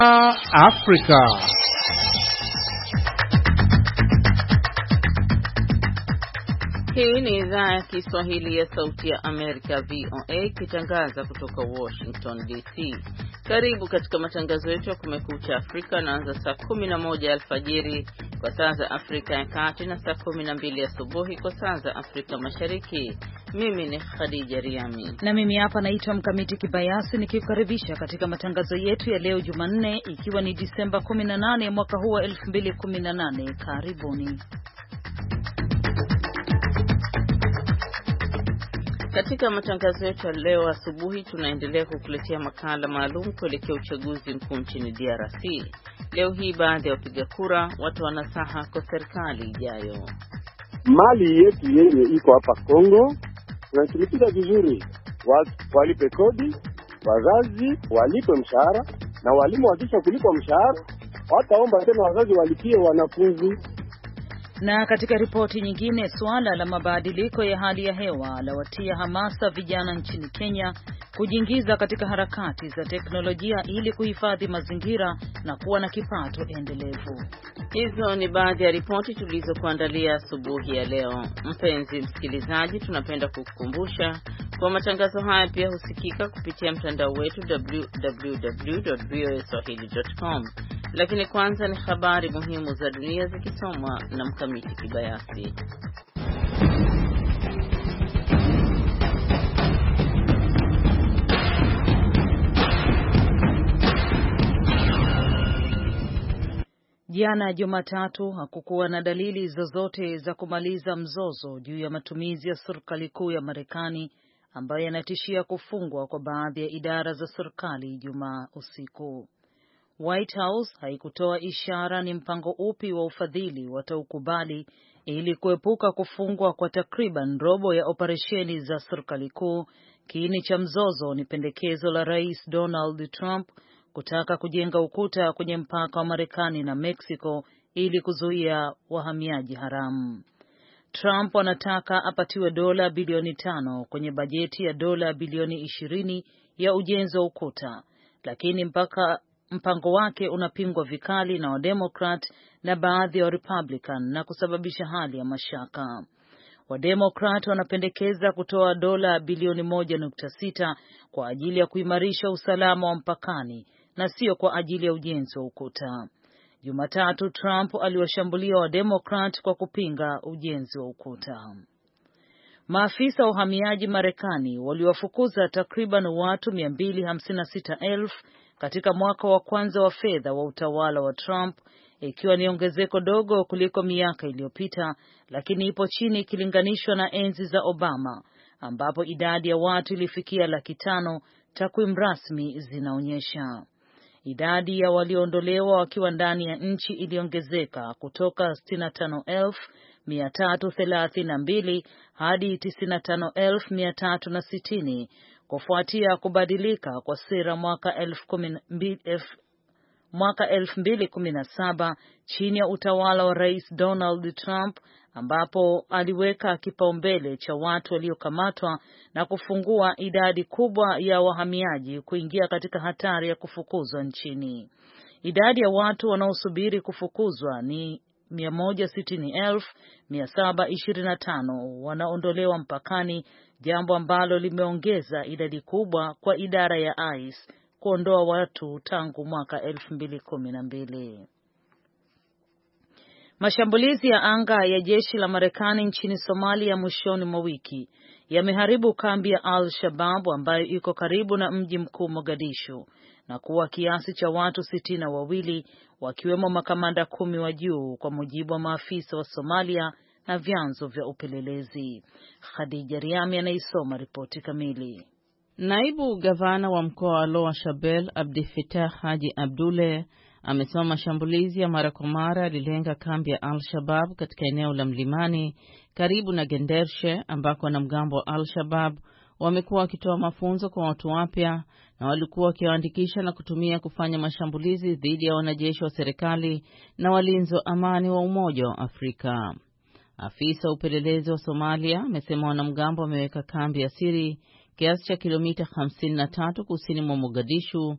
Afrika. Hii ni idhaa ya Kiswahili ya Sauti ya Amerika VOA ikitangaza kutoka Washington DC. Karibu katika matangazo yetu ya Kumekucha Afrika, naanza saa 11 alfajiri kwa saa za Afrika ya Kati na saa 12 asubuhi kwa saa za Afrika Mashariki. Mimi ni Khadija Riami na mimi hapa naitwa Mkamiti Kibayasi nikikukaribisha katika matangazo yetu ya leo Jumanne, ikiwa ni Disemba 18 mwaka huu wa 2018. Karibuni. Katika matangazo yetu ya leo asubuhi tunaendelea kukuletea makala maalum kuelekea uchaguzi mkuu nchini DRC. Leo hii baadhi ya wapiga kura watu wanasaha kwa serikali ijayo. Mali yetu yenye iko hapa Kongo tunatumika vizuri, watu walipe kodi, wazazi walipe mshahara, na walimu wakisha kulipwa mshahara wataomba tena wazazi walipie wanafunzi. Na katika ripoti nyingine, suala la mabadiliko ya hali ya hewa la watia hamasa vijana nchini Kenya kujiingiza katika harakati za teknolojia ili kuhifadhi mazingira na kuwa na kipato endelevu. Hizo ni baadhi ya ripoti tulizokuandalia asubuhi ya leo. Mpenzi msikilizaji, tunapenda kukukumbusha kwa matangazo haya pia husikika kupitia mtandao wetu www.voaswahili.com. Lakini kwanza ni habari muhimu za dunia zikisomwa na Mkamiti Kibayasi. Jana Jumatatu hakukuwa na dalili zozote za kumaliza mzozo juu ya matumizi ya serikali kuu ya Marekani ambayo yanatishia kufungwa kwa baadhi ya idara za serikali Ijumaa usiku. White House haikutoa ishara ni mpango upi wa ufadhili wataukubali ili kuepuka kufungwa kwa takriban robo ya operesheni za serikali kuu. Kiini cha mzozo ni pendekezo la Rais Donald Trump kutaka kujenga ukuta kwenye mpaka wa Marekani na Mexico ili kuzuia wahamiaji haramu. Trump anataka apatiwe dola bilioni 5 kwenye bajeti ya dola bilioni 20 ya ujenzi wa ukuta, lakini mpango wake unapingwa vikali na Wademokrat na baadhi ya Republican na kusababisha hali ya mashaka. Wademokrat wanapendekeza kutoa dola bilioni 1.6 kwa ajili ya kuimarisha usalama wa mpakani na sio kwa ajili ya ujenzi wa ukuta. Jumatatu Trump aliwashambulia Wademokrat kwa kupinga ujenzi wa ukuta. Maafisa wa uhamiaji Marekani waliwafukuza takriban watu 256,000 katika mwaka wa kwanza wa fedha wa utawala wa Trump, ikiwa ni ongezeko dogo kuliko miaka iliyopita, lakini ipo chini ikilinganishwa na enzi za Obama ambapo idadi ya watu ilifikia 500,000, takwimu rasmi zinaonyesha. Idadi ya walioondolewa wakiwa ndani ya nchi iliongezeka kutoka 65,332 hadi 95,360 kufuatia kubadilika kwa sera mwaka 2017 chini ya utawala wa Rais Donald Trump, ambapo aliweka kipaumbele cha watu waliokamatwa na kufungua idadi kubwa ya wahamiaji kuingia katika hatari ya kufukuzwa nchini. Idadi ya watu wanaosubiri kufukuzwa ni 160,725 wanaondolewa mpakani, jambo ambalo limeongeza idadi kubwa kwa idara ya ICE kuondoa watu tangu mwaka 2012. Mashambulizi ya anga ya jeshi la Marekani nchini Somalia mwishoni mwa wiki yameharibu kambi ya Al-Shabaab ambayo iko karibu na mji mkuu Mogadishu na kuwa kiasi cha watu 62 wakiwemo makamanda 10 wa juu, kwa mujibu wa maafisa wa Somalia na vyanzo vya upelelezi. Khadija Riami anaisoma ripoti kamili. Naibu gavana wa mkoa wa Lower Shabelle Abdifitah Haji Abdule amesema mashambulizi ya mara kwa mara yalilenga kambi ya Al-Shabaab katika eneo la mlimani karibu na Gendershe, ambako wanamgambo wa Al-Shabaab wamekuwa wakitoa mafunzo kwa watu wapya na walikuwa wakiwaandikisha na kutumia kufanya mashambulizi dhidi ya wanajeshi wa serikali na walinzi wa amani wa Umoja wa Afrika. Afisa wa upelelezi wa Somalia amesema wanamgambo wameweka kambi ya siri kiasi cha kilomita 53 kusini mwa Mogadishu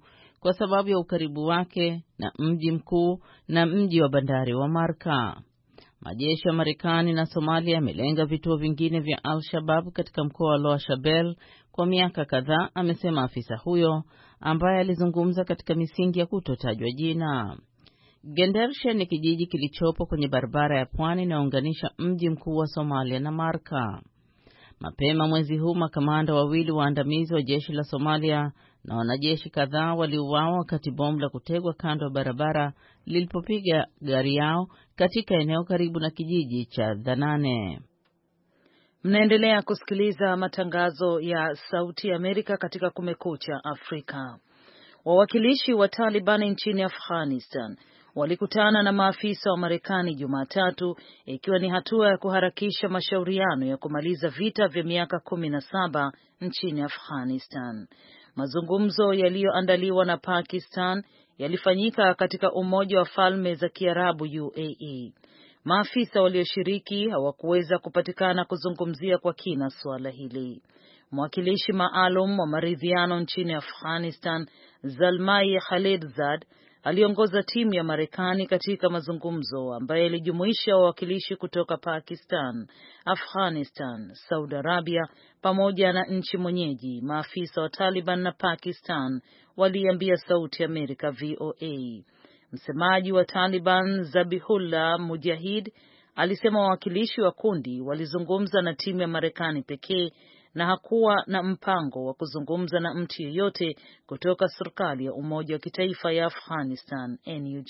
kwa sababu ya ukaribu wake na mji mkuu na mji wa bandari wa Marka. Majeshi ya Marekani na Somalia yamelenga vituo vingine vya Al-Shabaab katika mkoa wa Lower Shabelle kwa miaka kadhaa, amesema afisa huyo ambaye alizungumza katika misingi ya kutotajwa jina. Gendershe ni kijiji kilichopo kwenye barabara ya pwani inayounganisha mji mkuu wa Somalia na Marka. Mapema mwezi huu makamanda wawili waandamizi wa jeshi la Somalia na wanajeshi kadhaa waliuawa wakati bomu la kutegwa kando ya barabara lilipopiga gari yao katika eneo karibu na kijiji cha Dhanane. Mnaendelea kusikiliza matangazo ya Sauti ya Amerika katika Kumekucha Afrika. Wawakilishi wa Taliban nchini Afghanistan walikutana na maafisa wa Marekani Jumatatu, ikiwa ni hatua ya kuharakisha mashauriano ya kumaliza vita vya miaka 17 nchini Afghanistan. Mazungumzo yaliyoandaliwa na Pakistan yalifanyika katika Umoja wa Falme za Kiarabu UAE. Maafisa walioshiriki hawakuweza kupatikana kuzungumzia kwa kina suala hili. Mwakilishi maalum wa maridhiano nchini Afghanistan, Zalmai Khalilzad, aliongoza timu ya Marekani katika mazungumzo ambayo yalijumuisha wawakilishi kutoka Pakistan, Afghanistan, Saudi Arabia pamoja na nchi mwenyeji. Maafisa wa Taliban na Pakistan waliambia Sauti ya Amerika VOA. Msemaji wa Taliban Zabihullah Mujahid alisema wawakilishi wa kundi walizungumza na timu ya Marekani pekee na hakuwa na mpango wa kuzungumza na mtu yeyote kutoka serikali ya Umoja wa Kitaifa ya Afghanistan NUG.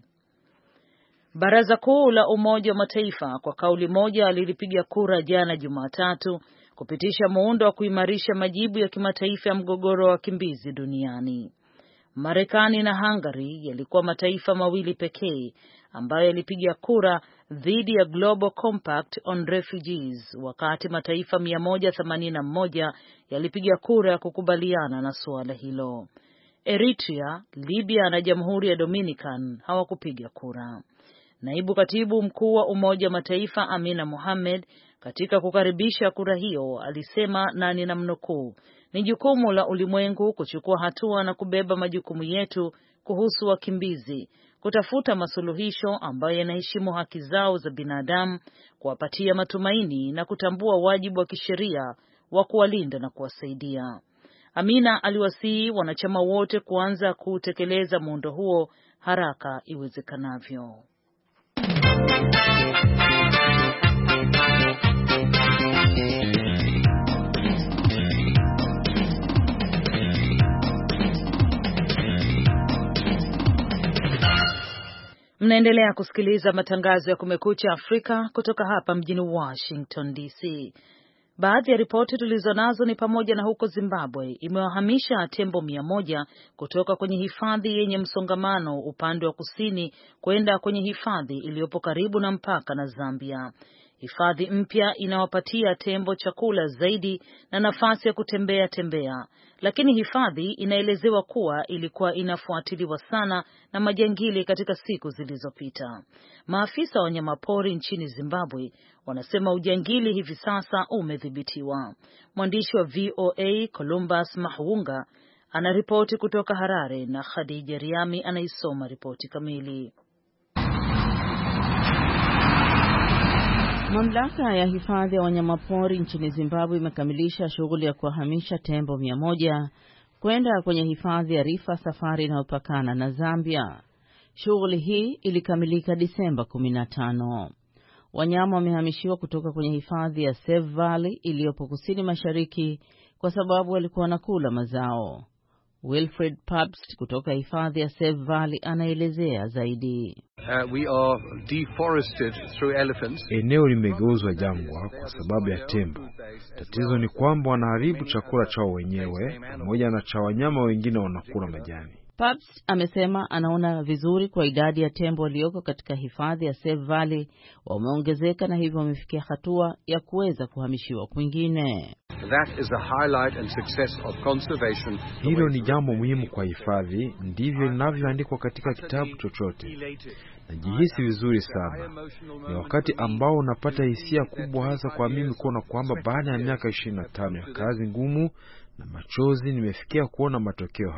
Baraza Kuu la Umoja wa Mataifa kwa kauli moja lilipiga kura jana Jumatatu kupitisha muundo wa kuimarisha majibu ya kimataifa ya mgogoro wa wakimbizi duniani. Marekani na Hungary yalikuwa mataifa mawili pekee ambayo yalipiga kura dhidi ya Global Compact on Refugees, wakati mataifa 181 yalipiga kura ya kukubaliana na suala hilo. Eritrea, Libya na Jamhuri ya Dominican hawakupiga kura. Naibu Katibu Mkuu wa Umoja wa Mataifa Amina Mohamed katika kukaribisha kura hiyo alisema, na ninamnukuu, "Ni jukumu la ulimwengu kuchukua hatua na kubeba majukumu yetu kuhusu wakimbizi, kutafuta masuluhisho ambayo yanaheshimu haki zao za binadamu, kuwapatia matumaini na kutambua wajibu wa kisheria wa kuwalinda na kuwasaidia." Amina aliwasihi wanachama wote kuanza kutekeleza muundo huo haraka iwezekanavyo. Mnaendelea kusikiliza matangazo ya Kumekucha Afrika kutoka hapa mjini Washington DC. Baadhi ya ripoti tulizonazo ni pamoja na huko Zimbabwe imewahamisha tembo 100 kutoka kwenye hifadhi yenye msongamano upande wa kusini kwenda kwenye hifadhi iliyopo karibu na mpaka na Zambia. Hifadhi mpya inawapatia tembo chakula zaidi na nafasi ya kutembea, lakini hifadhi inaelezewa kuwa ilikuwa inafuatiliwa sana na majangili katika siku zilizopita. Maafisa wa wanyamapori nchini Zimbabwe wanasema ujangili hivi sasa umedhibitiwa. Mwandishi wa VOA Columbus Mahunga anaripoti kutoka Harare na Khadija Riami anaisoma ripoti kamili. Mamlaka ya hifadhi ya wanyamapori nchini Zimbabwe imekamilisha shughuli ya kuwahamisha tembo 100 kwenda kwenye hifadhi ya Rifa Safari inayopakana na Zambia. Shughuli hii ilikamilika Disemba 15. Wanyama wamehamishiwa kutoka kwenye hifadhi ya Save Valley iliyopo kusini mashariki kwa sababu walikuwa wanakula mazao. Wilfred Pabst kutoka hifadhi ya Save Valley anaelezea zaidi. We are deforested through elephants. Eneo limegeuzwa jangwa kwa sababu ya tembo. Tatizo ni kwamba wanaharibu chakula chao wenyewe pamoja na cha wanyama wengine wanakula majani. Pabst amesema anaona vizuri kwa idadi ya tembo walioko katika hifadhi ya Save Valley wameongezeka na hivyo wamefikia hatua ya kuweza kuhamishiwa kwingine. That is a highlight and success of conservation. Hilo ni jambo muhimu kwa hifadhi, ndivyo linavyoandikwa katika kitabu chochote. Najihisi vizuri sana. Ni wakati ambao unapata hisia kubwa, hasa kwa mimi kuona kwamba baada ya miaka 25 ya kazi ngumu na machozi nimefikia kuona matokeo haya.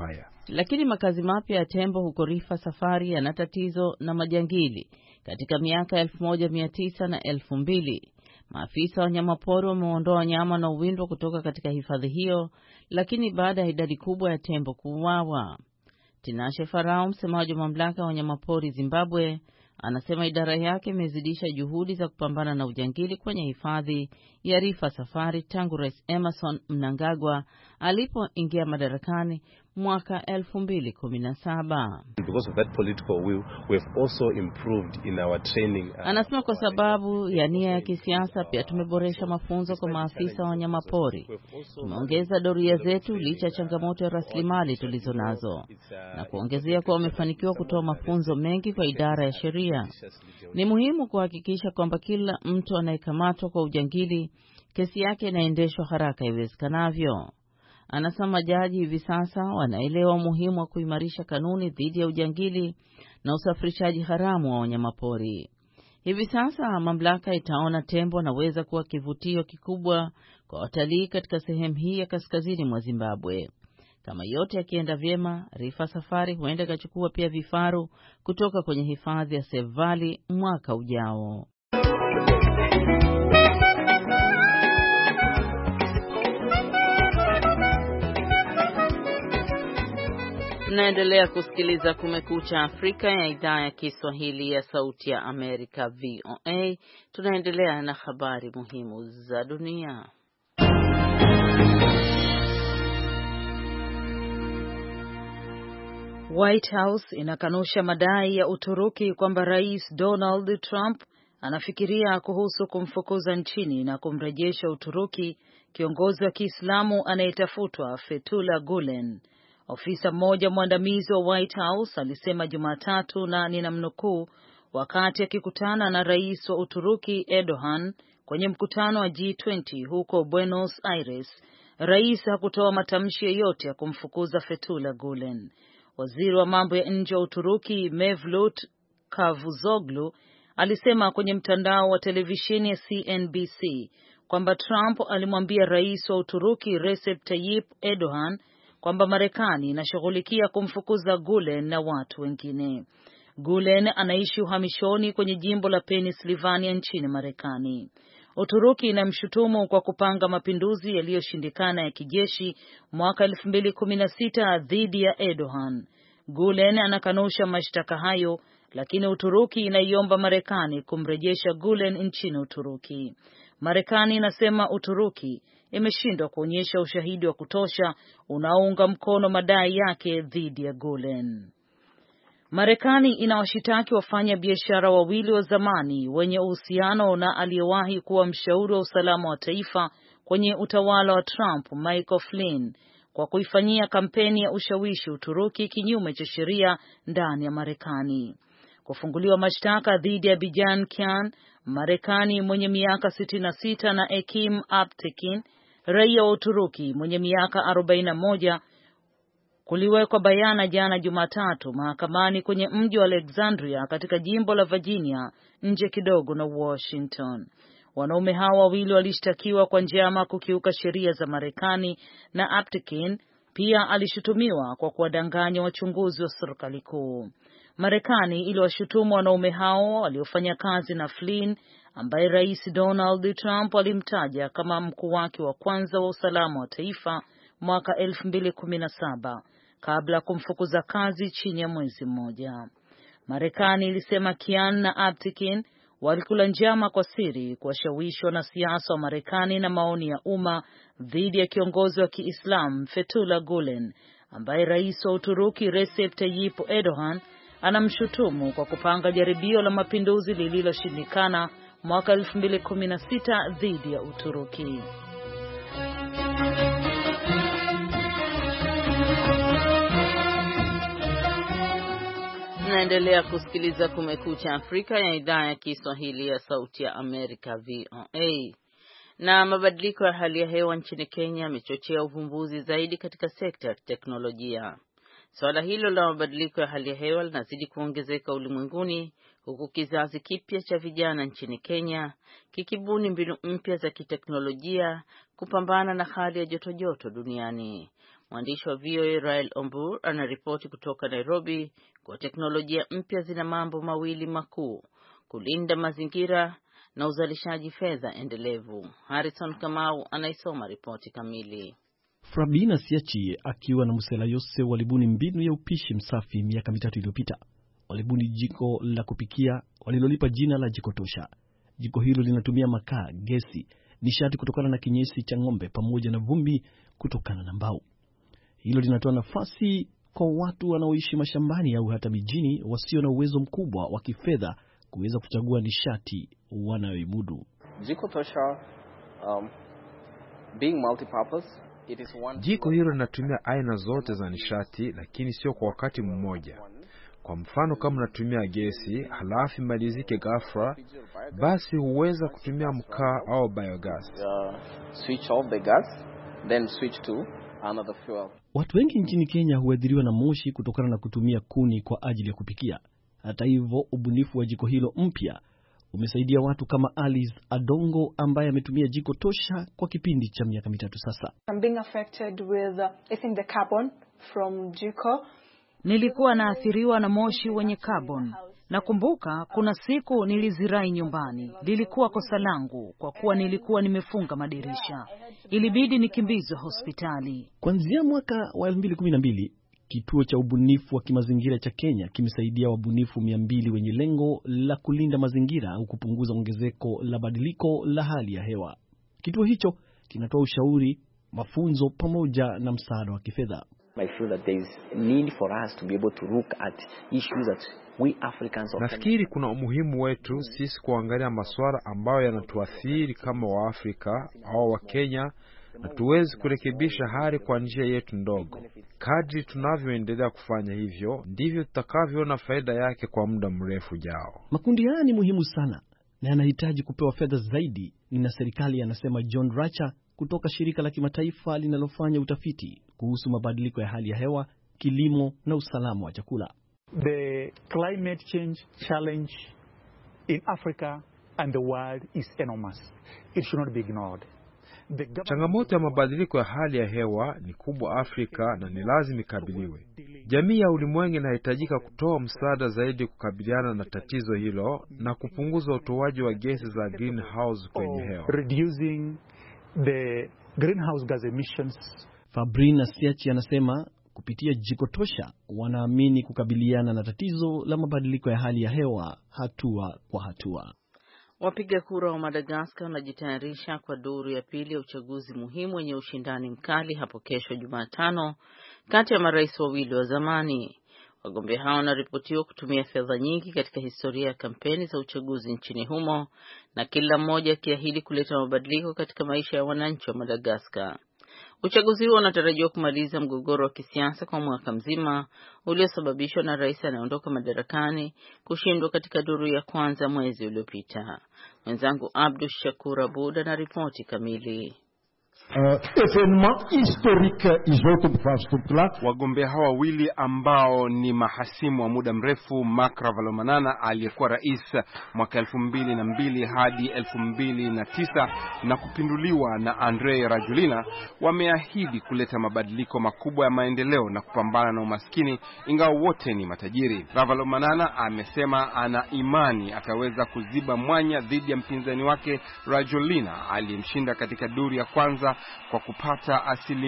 Lakini makazi mapya ya tembo huko Rifa Safari yana tatizo na majangili. Katika miaka 1900 na 2000, maafisa wa wanyamapori wameondoa wanyama na uwindwa kutoka katika hifadhi hiyo, lakini baada ya idadi kubwa ya tembo kuuawa. Tinashe Farao, msemaji wa mamlaka ya wanyamapori Zimbabwe, anasema idara yake imezidisha juhudi za kupambana na ujangili kwenye hifadhi ya Rifa Safari tangu Rais Emmerson Mnangagwa alipoingia madarakani mwaka 2017. Because of that political will, we have also improved in our training. Anasema kwa sababu ya nia ya kisiasa pia tumeboresha mafunzo kwa maafisa wa wanyamapori. Tumeongeza doria zetu licha ya changamoto ya rasilimali tulizonazo, na kuongezea kuwa wamefanikiwa kutoa mafunzo mengi kwa idara ya sheria. Ni muhimu kuhakikisha kwamba kila mtu anayekamatwa kwa ujangili kesi yake inaendeshwa haraka iwezekanavyo. Anasema majaji hivi sasa wanaelewa umuhimu wa kuimarisha kanuni dhidi ya ujangili na usafirishaji haramu wa wanyamapori. Hivi sasa mamlaka itaona tembo wanaweza kuwa kivutio kikubwa kwa watalii katika sehemu hii ya kaskazini mwa Zimbabwe. Kama yote yakienda vyema, Rifa Safari huenda ikachukua pia vifaru kutoka kwenye hifadhi ya Save Valley mwaka ujao. Mnaendelea kusikiliza Kumekucha Afrika ya idhaa ya Kiswahili ya Sauti ya Amerika, VOA. Tunaendelea na habari muhimu za dunia. White House inakanusha madai ya Uturuki kwamba Rais Donald Trump anafikiria kuhusu kumfukuza nchini na kumrejesha Uturuki kiongozi wa Kiislamu anayetafutwa Fethullah Gulen. Ofisa mmoja mwandamizi wa White House alisema Jumatatu, na ninamnukuu, wakati akikutana na rais wa Uturuki Erdogan kwenye mkutano wa G20 huko Buenos Aires, rais hakutoa matamshi yoyote ya kumfukuza Fethullah Gulen. Waziri wa mambo ya nje wa Uturuki Mevlut Cavusoglu alisema kwenye mtandao wa televisheni ya CNBC kwamba Trump alimwambia rais wa Uturuki Recep Tayyip Erdogan kwamba Marekani inashughulikia kumfukuza Gulen na watu wengine. Gulen anaishi uhamishoni kwenye jimbo la Pennsylvania nchini Marekani. Uturuki inamshutumu kwa kupanga mapinduzi yaliyoshindikana ya kijeshi mwaka 2016 dhidi ya Erdogan. Gulen anakanusha mashtaka hayo, lakini Uturuki inaiomba Marekani kumrejesha Gulen nchini Uturuki. Marekani inasema Uturuki imeshindwa kuonyesha ushahidi wa kutosha unaounga mkono madai yake dhidi ya Gulen. Marekani inawashitaki wafanya biashara wawili wa zamani wenye uhusiano na aliyewahi kuwa mshauri wa usalama wa taifa kwenye utawala wa Trump, Michael Flynn, kwa kuifanyia kampeni ya ushawishi Uturuki kinyume cha sheria ndani ya Marekani. Kufunguliwa mashtaka dhidi ya Bijan Kian, Marekani mwenye miaka 66 na Ekim Aptekin, raia wa Uturuki mwenye miaka 41, kuliwekwa bayana jana Jumatatu mahakamani kwenye mji wa Alexandria katika jimbo la Virginia, nje kidogo na Washington. Wanaume hao wawili walishtakiwa kwa njama kukiuka sheria za Marekani, na Aptekin pia alishutumiwa kwa kuwadanganya wachunguzi wa serikali kuu. Marekani iliwashutumu wanaume hao waliofanya kazi na Flynn, ambaye Rais Donald Trump alimtaja kama mkuu wake wa kwanza wa usalama wa taifa mwaka 2017 kabla kumfukuza kazi chini ya mwezi mmoja. Marekani ilisema Kian na Aptekin walikula njama kwa siri kuwashawishi wanasiasa wa Marekani na maoni ya umma dhidi ya kiongozi wa Kiislamu Fethullah Gulen, ambaye rais wa Uturuki Recep Tayyip Erdogan anamshutumu kwa kupanga jaribio la mapinduzi lililoshindikana mwaka 2016 dhidi ya Uturuki. Naendelea kusikiliza Kumekucha Afrika ya idhaa ya Kiswahili ya Sauti ya Amerika, VOA. Na mabadiliko ya hali ya hewa nchini Kenya yamechochea uvumbuzi zaidi katika sekta ya teknolojia. Swala hilo la mabadiliko ya hali ya hewa linazidi kuongezeka ulimwenguni, huku kizazi kipya cha vijana nchini Kenya kikibuni mbinu mpya za kiteknolojia kupambana na hali ya joto duniani. Mwandishi wa VOA Rael Ombur anaripoti kutoka Nairobi kwa teknolojia mpya zina mambo mawili makuu: kulinda mazingira na uzalishaji fedha endelevu. Harrison Kamau anaisoma ripoti kamili. Frabina Siachi akiwa na Musela Yose walibuni mbinu ya upishi msafi miaka 3 iliyopita. Walibuni jiko la kupikia walilolipa jina la Jiko Tosha. Jiko hilo linatumia makaa, gesi, nishati kutokana na kinyesi cha ng'ombe pamoja na vumbi kutokana na mbao. Hilo linatoa nafasi kwa watu wanaoishi mashambani au hata mijini wasio na uwezo mkubwa wa kifedha kuweza kuchagua nishati wanayoimudu. Jiko Tosha being multipurpose. Jiko hilo linatumia aina zote za nishati, lakini sio kwa wakati mmoja. Kwa mfano, kama unatumia gesi halafu imalizike ghafla, basi huweza kutumia mkaa au biogas. Switch off the gas, then switch to another fuel. Watu wengi nchini Kenya huathiriwa na moshi kutokana na kutumia kuni kwa ajili ya kupikia. Hata hivyo, ubunifu wa jiko hilo mpya umesaidia watu kama Alice Adongo ambaye ametumia Jiko Tosha kwa kipindi cha miaka 3 sasa. I'm being affected with I think the carbon from Jiko. Nilikuwa naathiriwa na moshi wenye carbon. Nakumbuka kuna siku nilizirai nyumbani. Lilikuwa kosa langu kwa kuwa nilikuwa nimefunga madirisha. Ilibidi nikimbizwe hospitali. Kuanzia mwaka wa 2012, kituo cha ubunifu wa kimazingira cha Kenya kimesaidia wabunifu 200 wenye lengo la kulinda mazingira au kupunguza ongezeko la badiliko la hali ya hewa. Kituo hicho kinatoa ushauri, mafunzo pamoja na msaada wa kifedha. I feel that there is a need for us to be able to look at issues that we Africans often... Nafikiri kuna umuhimu wetu sisi kuangalia masuala ambayo yanatuathiri kama Waafrika au wa Kenya, na tuwezi kurekebisha hali kwa njia yetu ndogo. Kadri tunavyoendelea kufanya hivyo, ndivyo tutakavyoona faida yake kwa muda mrefu ujao. Makundi haya ni muhimu sana na yanahitaji kupewa fedha zaidi na serikali, anasema John Racha kutoka shirika la kimataifa linalofanya utafiti kuhusu mabadiliko ya hali ya hewa, kilimo na usalama wa chakula. The climate change challenge in Africa and the world is enormous. It should not be ignored. Changamoto ya mabadiliko ya hali ya hewa ni kubwa Afrika na ni lazima ikabiliwe. Jamii ya ulimwengu inahitajika kutoa msaada zaidi kukabiliana na tatizo hilo na kupunguza utoaji wa gesi za greenhouse kwenye hewa. Reducing the greenhouse gas emissions. Fabrina Siachi anasema kupitia Jiko Tosha wanaamini kukabiliana na tatizo la mabadiliko ya hali ya hewa hatua kwa hatua. Wapiga kura wa Madagascar wanajitayarisha kwa duru ya pili ya uchaguzi muhimu wenye ushindani mkali hapo kesho Jumatano kati ya marais wawili wa zamani. Wagombea hao wanaripotiwa kutumia fedha nyingi katika historia ya kampeni za uchaguzi nchini humo, na kila mmoja akiahidi kuleta mabadiliko katika maisha ya wananchi wa Madagascar. Uchaguzi huo unatarajiwa kumaliza mgogoro wa kisiasa kwa mwaka mzima uliosababishwa na rais anayeondoka madarakani kushindwa katika duru ya kwanza mwezi uliopita. Mwenzangu Abdul Shakur Abud na ripoti kamili. Wagombea hawa wawili ambao ni mahasimu wa muda mrefu, Marc Ravalomanana aliyekuwa rais mwaka 2002 hadi 2009 na kupinduliwa na Andry Rajoelina, wameahidi kuleta mabadiliko makubwa ya maendeleo na kupambana na umaskini, ingawa wote ni matajiri. Ravalomanana amesema ana imani ataweza kuziba mwanya dhidi ya mpinzani wake Rajoelina aliyemshinda katika duru ya kwanza kwa kupata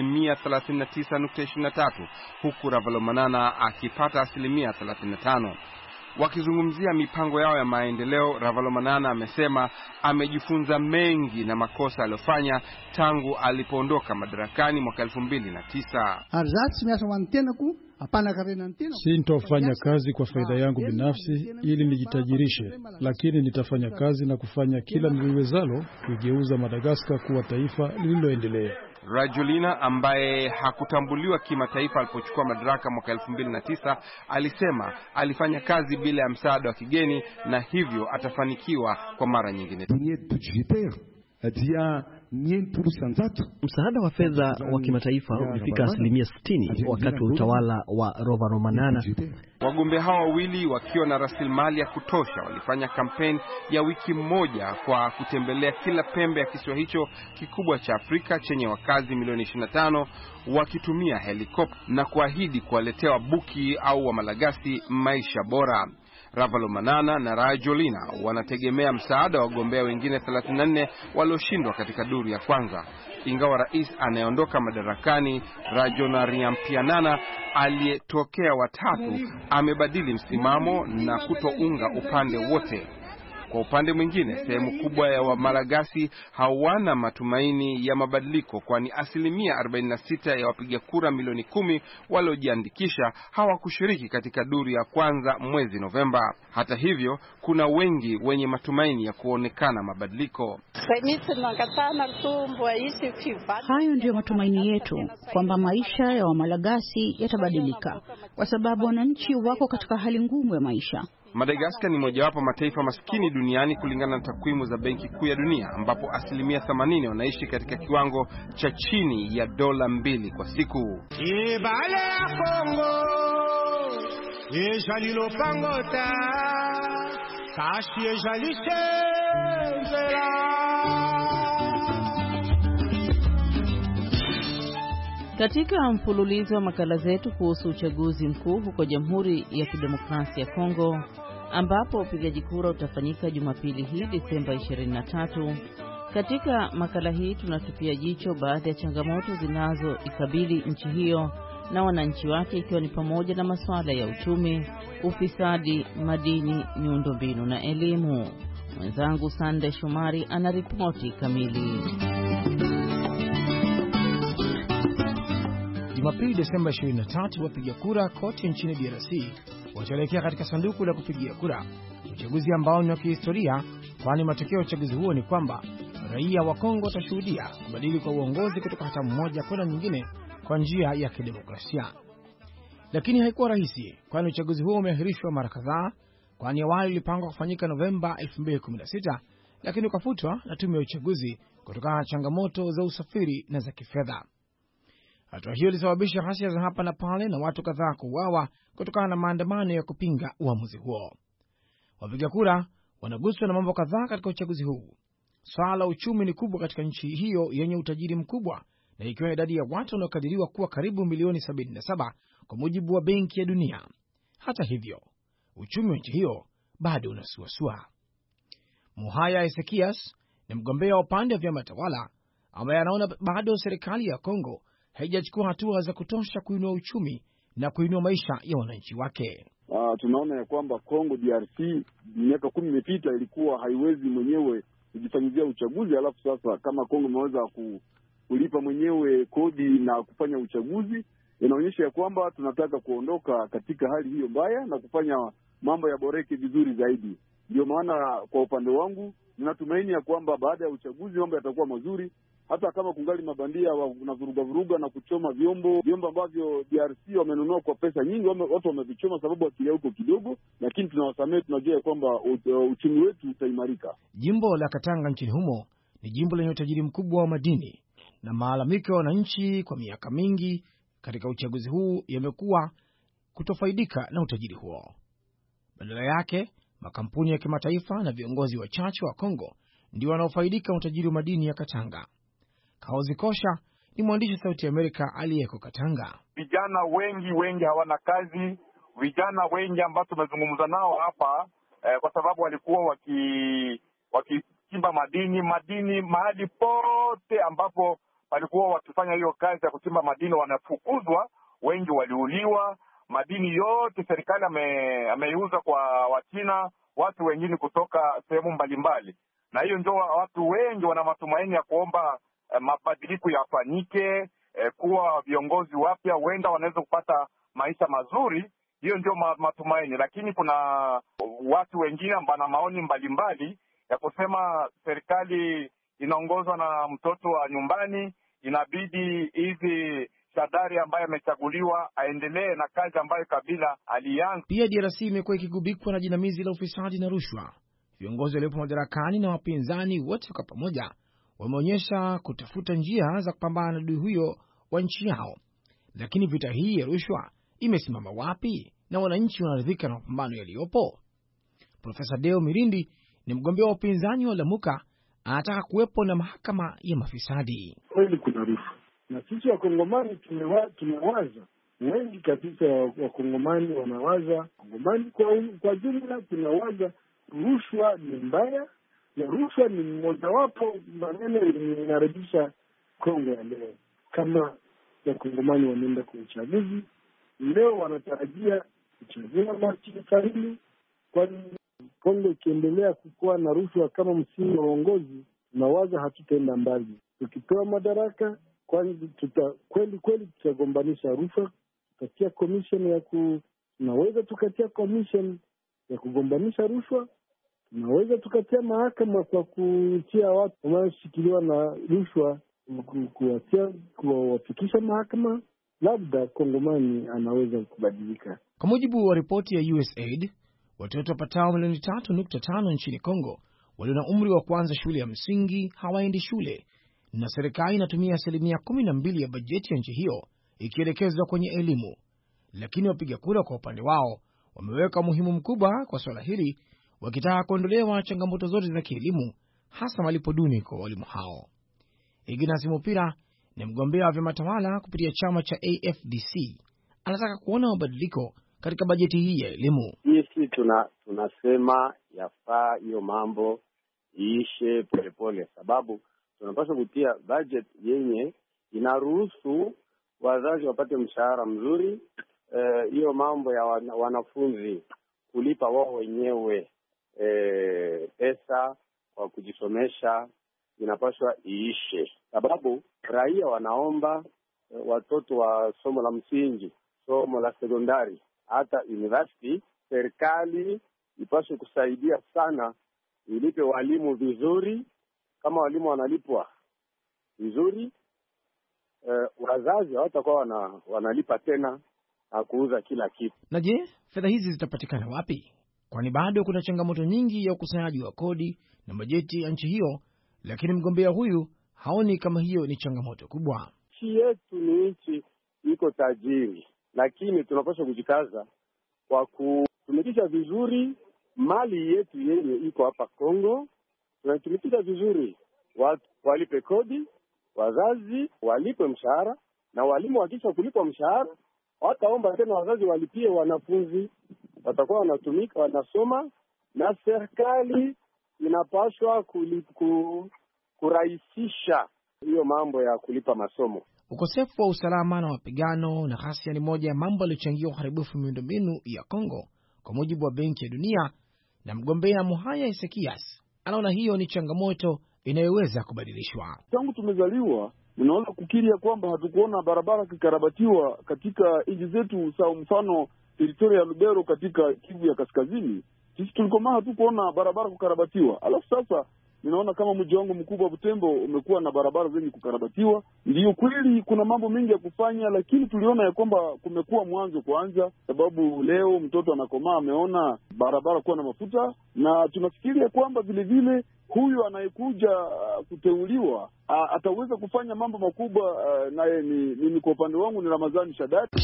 39.23, huku Ravalomanana akipata 35. Wakizungumzia mipango yao ya maendeleo, Ravalomanana amesema amejifunza mengi na makosa aliyofanya tangu alipoondoka madarakani mwaka 2009. Sintofanya kazi kwa faida yangu binafsi ili nijitajirishe, lakini nitafanya kazi na kufanya kila niliwezalo kuigeuza Madagascar kuwa taifa lililoendelea. Rajoelina ambaye hakutambuliwa kimataifa alipochukua madaraka mwaka 2009 alisema alifanya kazi bila ya msaada wa kigeni na hivyo atafanikiwa kwa mara nyingine. Msaada wa fedha wa kimataifa ulifika 60% wakati wa utawala wa Ravalomanana. Wagombea hawa wawili wakiwa na rasilimali ya kutosha walifanya kampeni ya wiki moja kwa kutembelea kila pembe ya kisiwa hicho kikubwa cha Afrika chenye wakazi milioni 25 wakitumia helikopta na kuahidi kuwaletea Wabuki au wa Malagasy maisha bora. Ravalomanana na Rajoelina wanategemea msaada wa wagombea wengine 34 walioshindwa katika duru ya kwanza. Ingawa rais anayeondoka madarakani Rajoelina aliyetokea watatu amebadili msimamo na kutounga upande wote. Kwa upande mwingine, sehemu kubwa ya wa Malagasy hawana matumaini ya mabadiliko, kwani 46% ya wapiga kura milioni 10 waliojiandikisha hawakushiriki katika duru ya kwanza mwezi Novemba. Hata hivyo, kuna wengi wenye matumaini ya kuonekana mabadiliko. Hayo ndio matumaini yetu, kwamba maisha ya wa Malagasy yatabadilika, kwa sababu wananchi wako katika hali ngumu ya maisha. Madagascar ni mojawapo mataifa maskini duniani kulingana na takwimu za Benki Kuu ya Dunia, ambapo 80% wanaishi katika kiwango cha chini ya $2 kwa siku. Katika mfululizo wa makala zetu kuhusu uchaguzi mkuu huko Jamhuri ya Kidemokrasia ya Kongo, ambapo upigaji kura utafanyika Jumapili hii Disemba 23. Katika makala hii tunatupia jicho baadhi ya changamoto zinazoikabili nchi hiyo na wananchi wake, ikiwa ni pamoja na masuala ya uchumi, ufisadi, madini, miundombinu na elimu. Mwenzangu Sande Shomari anaripoti kamili. Jumapili Desemba 23, wapiga kura kote nchini DRC wataelekea katika sanduku la kupigia kura, uchaguzi ambao ni wa kihistoria, kwani matokeo ya uchaguzi huo ni kwamba raia wa Kongo watashuhudia kubadili kwa uongozi kutoka hatamu moja kwenda nyingine kwa njia ya kidemokrasia. Lakini haikuwa rahisi, kwani uchaguzi huo umeahirishwa mara kadhaa, kwani awali ulipangwa kufanyika Novemba 2016, lakini ukafutwa na tume ya uchaguzi kutokana na changamoto za usafiri na za kifedha. Hatua hiyo ilisababisha ghasia za hapa na pale na watu kadhaa kuuawa kutokana na maandamano ya kupinga uamuzi huo. Wapiga kura wanaguswa na mambo kadhaa katika uchaguzi huu. Swala la uchumi ni kubwa katika nchi hiyo yenye utajiri mkubwa, na ikiwa idadi ya watu wanaokadiriwa kuwa karibu milioni 77 kwa mujibu wa Benki ya Dunia. Hata hivyo, uchumi wa nchi hiyo bado unasuasua. Muhaya Ezekias ni mgombea wa upande wa vyama tawala ambaye anaona bado serikali ya Kongo haijachukua hatua za kutosha kuinua uchumi na kuinua maisha ya wananchi wake. Tunaona ya kwamba Kongo DRC miaka 10 imepita ilikuwa haiwezi mwenyewe kujifanyia uchaguzi, alafu sasa kama Kongo imeweza kulipa mwenyewe kodi na kufanya uchaguzi, inaonyesha ya kwamba tunataka kuondoka katika hali hiyo mbaya na kufanya mambo yaboreke vizuri zaidi. Ndio maana kwa upande wangu ninatumaini ya kwamba baada ya uchaguzi mambo yatakuwa mazuri, hata kama kungali mabandia wanavuruga na kuchoma vyombo ambavyo DRC wamenunua kwa pesa nyingi, watu wamevichoma sababu akili huko kidogo, lakini tunawasamehe, tunajua kwamba uchumi wetu utaimarika. Jimbo la Katanga nchini humo ni jimbo lenye utajiri mkubwa wa madini, na malalamiko ya wananchi kwa miaka mingi katika uchaguzi huu yamekuwa kutofaidika na utajiri huo. Badala yake, makampuni ya kimataifa na viongozi wachache wa Kongo ndio wanaofaidika na utajiri wa madini ya Katanga. Kaozi Kosha ni mwandishi Sauti ya Amerika aliyeko Katanga. Vijana wengi hawana kazi. Vijana wengi ambao tumezungumza nao hapa kwa sababu walikuwa wakichimba madini mahali pote ambapo walikuwa wakifanya hiyo kazi ya kuchimba madini wanafukuzwa, wengi waliuliwa. Madini yote serikali ameiuza kwa Wachina, watu wengine kutoka sehemu mbalimbali. Na hiyo ndio watu wengi wana matumaini ya kuomba mabadiliko yafanyike, kuwa viongozi wapya huenda wanaweza kupata maisha mazuri. Hiyo ndio matumaini, lakini kuna watu wengine ambao na maoni mbalimbali ya kusema serikali inaongozwa na mtoto wa nyumbani, inabidi hizi Shadari ambaye amechaguliwa aendelee na kazi ambayo Kabila alianza. Pia DRC imekuwa ikigubikwa na jinamizi la ufisadi na rushwa. Viongozi waliopo madarakani na wapinzani wote kwa pamoja wameonyesha kutafuta njia za kupambana na adui huyo wa nchi yao. Lakini vita hii ya rushwa imesimama wapi na wananchi wanaridhika na mapambano yaliyopo? Profesa Deo Mirindi ni mgombea wa upinzani wa Lamuka, anataka kuwepo na mahakama ya mafisadi. Kweli kuna rushwa, na sisi Wakongomani tumewaza, wengi kabisa Wakongomani wanawaza, Wakongomani kwa jumla tunawaza rushwa ni mbaya, na rushwa ni mmojawapo maneno inarejesha Kongo ya leo. Kama Wakongomani wanaenda kwa uchaguzi leo, wanatarajia kuchagua Machi 5, kwani Kongo ikiendelea kukuwa na rushwa kama msingi wa uongozi, tunawaza hatutaenda mbali. Tukipewa madaraka, kwani kweli tutagombanisha rushwa, tukatia commission tunaweza tukatia commission ya kugombanisha rushwa, tunaweza tukatia mahakama kwa kutia watu wanaoshikiliwa na rushwa, kuwafikisha mahakama. Labda Kongomani anaweza kubadilika. Kwa mujibu wa ripoti ya USAID, watoto wapatao milioni 3.5 nchini Kongo walio na umri wa kuanza shule ya msingi hawaendi shule, na serikali inatumia 12% ya bajeti ya nchi hiyo ikielekezwa kwenye elimu. Lakini wapiga kura kwa upande wao wameweka umuhimu mkubwa kwa swala hili, wakitaka kuondolewa changamoto zote za kielimu, hasa malipo duni kwa walimu hao. Ignace Mupira ni mgombea wa vyama tawala kupitia chama cha AFDC. Anataka kuona mabadiliko katika bajeti hii ya elimu. Sisi tunasema yafaa hiyo mambo iishe polepole, sababu tunapaswa kutia budget yenye inaruhusu wazazi wapate mshahara mzuri. Hiyo mambo ya wanafunzi kulipa wao wenyewe pesa kwa kujisomesha inapaswa iishe, sababu raia wanaomba watoto wa somo la msingi, somo la sekondari, hata university. Serikali ipaswe kusaidia sana, ilipe walimu vizuri. Kama walimu wanalipwa vizuri, wazazi hawatakuwa wanalipa tena na kuuza kila kitu. Na je, fedha hizi zitapatikana wapi? Kwani bado kuna changamoto nyingi ya ukusanyaji wa kodi na bajeti ya nchi hiyo, lakini mgombea huyu haoni kama hiyo ni changamoto kubwa. Nchi yetu ni nchi iko tajiri, lakini tunapaswa kujikaza kwa kutumikisha vizuri mali yetu yenye iko hapa Kongo. Tunatumikisha vizuri, watu walipe kodi, wazazi walipe mshahara, na walimu wakisha kulipwa mshahara wataomba tena wazazi walipie wanafunzi, watakuwa wanatumika wanasoma, na serikali inapaswa kurahisisha hiyo mambo ya kulipa masomo. Ukosefu wa usalama na mapigano na ghasia ni moja ya mambo yaliyochangia uharibifu miundombinu ya Kongo, kwa mujibu wa Benki ya Dunia, na mgombea Muhaya Ezekias anaona hiyo ni changamoto inayoweza kubadilishwa. Tangu tumezaliwa, ninaweza kukiria kwamba hatukuona barabara kikarabatiwa katika nchi zetu, sawa mfano teritoria ya Lubero katika Kivu ya Kaskazini. Sisi tulikomaa hatukuona barabara kukarabatiwa. Alafu sasa ninaona kama mji wangu mkubwa wa Butembo umekuwa na barabara zenye kukarabatiwa. Ndiyo kweli kuna mambo mengi ya kufanya, lakini tuliona ya kwamba kumekuwa mwanzo kwanza, sababu leo mtoto anakomaa ameona barabara kuwa na mafuta, na tunafikiria kwamba vile vile huyu anayekuja kuteuliwa ataweza kufanya mambo makubwa. Naye ni kwa upande wangu ni Ramadhani Shadati.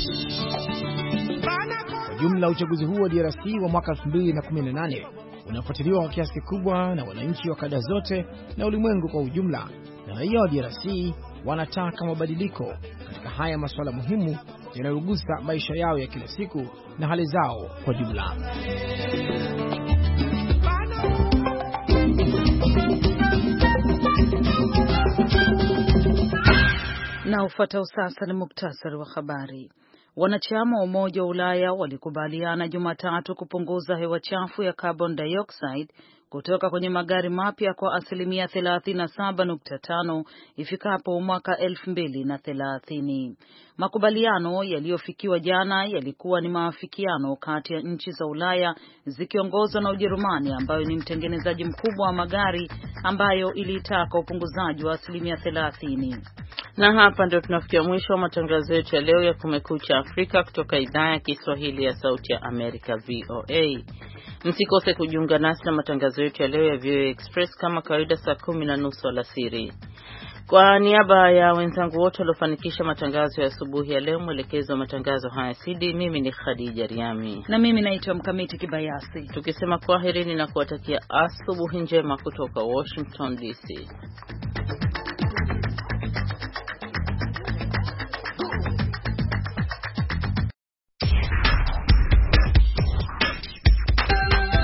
Kwa jumla uchaguzi huu wa DRC wa mwaka 2018 unafuatiliwa kwa kiasi kikubwa na wananchi wa kada zote na ulimwengu kwa ujumla, na raia wa DRC wanataka mabadiliko katika haya masuala muhimu yanayogusa maisha yao ya kila siku na hali zao kwa jumla. Na ufuatao sasa ni muktasari wa habari. Wanachama wa Umoja wa Ulaya walikubaliana Jumatatu kupunguza hewa chafu ya carbon dioxide kutoka kwenye magari mapya kwa 37.5 ifikapo mwaka 2030. Makubaliano yaliyofikiwa jana yalikuwa ni maafikiano kati ya nchi za Ulaya zikiongozwa na Ujerumani ambayo ni mtengenezaji mkubwa wa magari ambayo ilitaka upunguzaji wa 30%. Na hapa ndio tunafikia mwisho wa matangazo yetu ya leo ya Kumekucha Afrika kutoka idhaa ya Kiswahili ya Sauti ya Amerika VOA. Msikose kujiunga nasi na matangazo yetu ya leo ya VOA Express kama kawaida saa 10:30 alasiri. Kwa niaba ya wenzangu wote waliofanikisha matangazo ya asubuhi ya leo, mwelekezo wa matangazo haya Sidi, mimi ni Khadija Riami na mimi naitwa Mkamiti Kibayasi, tukisema kwaherini na kuwatakia asubuhi njema kutoka Washington DC.